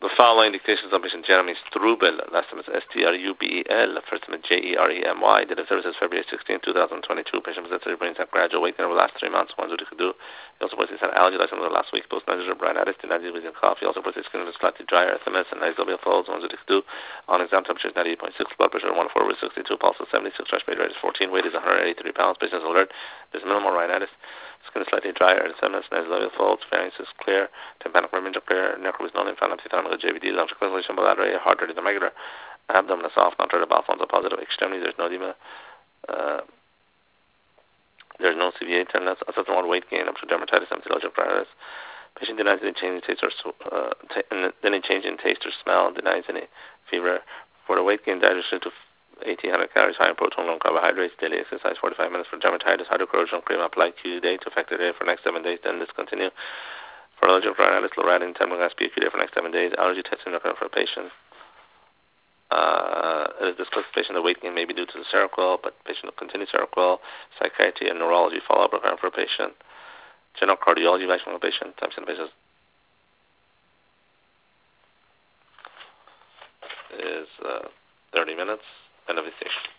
The following indications of patient Jeremy Strubel, last name is Strubel, first name is Jeremy. Did a services February 16, 2022. Patient possessed brain have gradual awakening over the last 3 months. Ones what he could do. He also reports he's had allergy like the last week. Post-nasal bronchitis, did not use cough. He also reports his skin was slightly drier, SMS, and nasal folds. Ones what he could do. On exam temperature is 98.6, blood pressure 140/62, pulse is 76, respiratory rate is 14, weight is 183 pounds. Patient is alert. There's minimal rhinitis. Skin is slightly drier, SMS, nasal folds, pharynx is clear, tympanic rimage clear, necro is non-inflammatory, JVD, longitudinal convolution, bladder area, heart rate is irregular, abdomen is soft, contrary to bowel funds are positive, extremities there's no edema, there's no CVA tenderness, assessment weight gain, up to dermatitis, amphilogic rhinitis. Patient denies any change in taste or any change in taste or smell, denies any fever. For the weight gain, diet restricted to 1,800 calories, high in protein, low in carbohydrates, daily exercise 45 minutes. For dermatitis, hydrocortisone cream applied Q day to affect the day for next 7 days, then discontinue. For allergic rhinitis, loratadine 10 mg PQ day for next 7 days. Allergy testing occurring for a patient. It is discussed patient the weight gain may be due to the Seroquel, but patient will continue Seroquel. Psychiatry and neurology follow-up occurring for a patient. General cardiology evaluation for a patient. Times in patients is 30 minutes. End of the station.